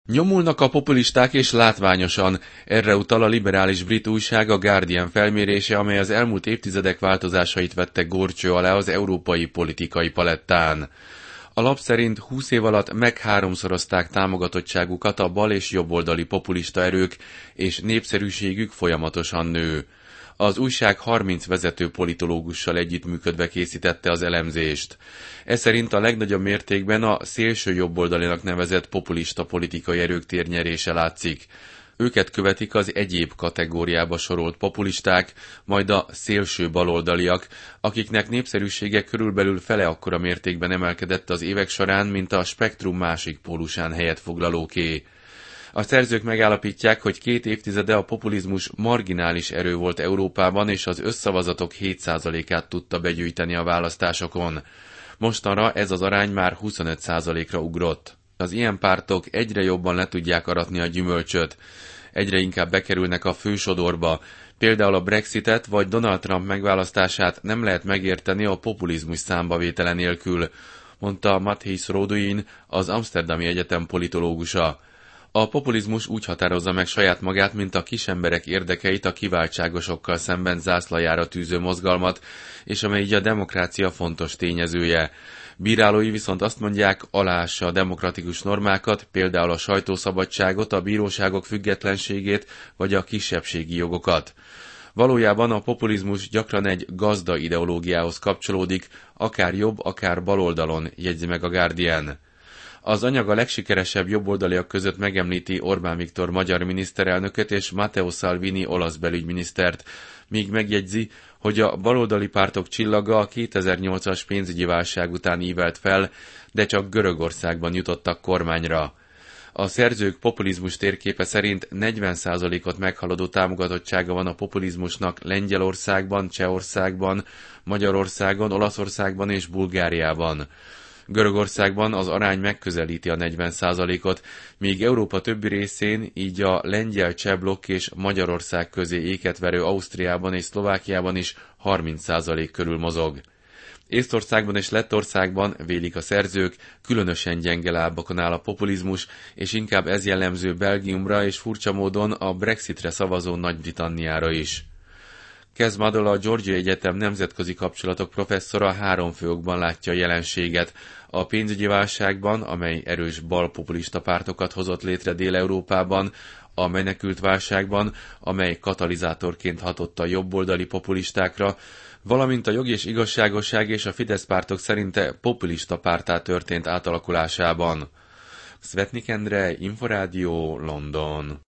Nyomulnak a populisták és látványosan, erre utal a liberális brit újság a Guardian felmérése, amely az elmúlt évtizedek változásait vette górcső alá az európai politikai palettán. A lap szerint 20 év alatt megháromszorozták támogatottságukat a bal- és jobboldali populista erők, és népszerűségük folyamatosan nő. Az újság 30 vezető politológussal együttműködve készítette az elemzést. Ez szerint a legnagyobb mértékben a szélső jobboldalinak nevezett populista politikai erők térnyerése látszik. Őket követik az egyéb kategóriába sorolt populisták, majd a szélső baloldaliak, akiknek népszerűsége körülbelül fele akkora mértékben emelkedett az évek során, mint a spektrum másik pólusán helyet foglalóké. A szerzők megállapítják, hogy 2 évtizede a populizmus marginális erő volt Európában, és az összszavazatok 7%-át tudta begyűjteni a választásokon. Mostanra ez az arány már 25%-ra ugrott. Az ilyen pártok egyre jobban le tudják aratni a gyümölcsöt, egyre inkább bekerülnek a fősodorba. Például a Brexitet vagy Donald Trump megválasztását nem lehet megérteni a populizmus számbavétele nélkül, mondta Matthijs Roduin, az Amsterdami Egyetem politológusa. A populizmus úgy határozza meg saját magát, mint a kisemberek érdekeit a kiváltságosokkal szemben zászlajára tűző mozgalmat, és amely így a demokrácia fontos tényezője. Bírálói viszont azt mondják, aláássa a demokratikus normákat, például a sajtószabadságot, a bíróságok függetlenségét vagy a kisebbségi jogokat. Valójában a populizmus gyakran egy gazda ideológiához kapcsolódik, akár jobb, akár baloldalon, jegyzi meg a Guardian. Az anyag a legsikeresebb jobboldaliak között megemlíti Orbán Viktor magyar miniszterelnököt és Matteo Salvini olasz belügyminisztert, míg megjegyzi, hogy a baloldali pártok csillaga a 2008-as pénzügyi válság után ívelt fel, de csak Görögországban jutottak kormányra. A szerzők populizmus térképe szerint 40%-ot meghaladó támogatottsága van a populizmusnak Lengyelországban, Csehországban, Magyarországon, Olaszországban és Bulgáriában. Görögországban az arány megközelíti a 40%-ot, míg Európa többi részén, így a lengyel-cseh blokk és Magyarország közé éket verő Ausztriában és Szlovákiában is 30% körül mozog. Észtországban és Lettországban, vélik a szerzők, különösen gyenge lábakon áll a populizmus, és inkább ez jellemző Belgiumra és furcsa módon a Brexitre szavazó Nagy-Britanniára is. Kez Madol, a Georgia Egyetem nemzetközi kapcsolatok professzora 3 fő okban látja a jelenséget. A pénzügyi válságban, amely erős balpopulista pártokat hozott létre Dél-Európában, a menekült válságban, amely katalizátorként hatott a jobboldali populistákra, valamint a Jog és Igazságosság és a Fidesz pártok szerinte populista párttá történt átalakulásában. Svetnik Endre, Inforádió, London.